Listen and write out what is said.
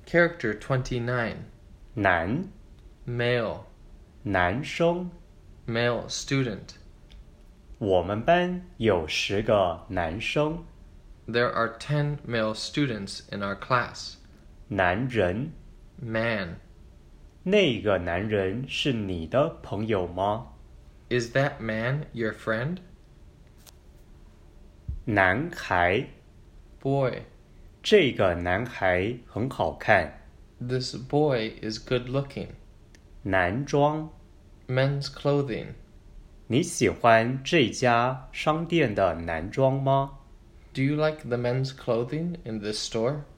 Character 29. 男 Male. 男生 Male student. 我们班有10个男生 There are 10 male students in our class. 男人 Man. 那个男人是你的朋友吗 Is that man your friend? 男孩 Boy. 这个男孩很好看 This boy is good looking. 男装 Men's clothing. 你喜欢这家商店的男装吗 Do you like the men's clothing in this store?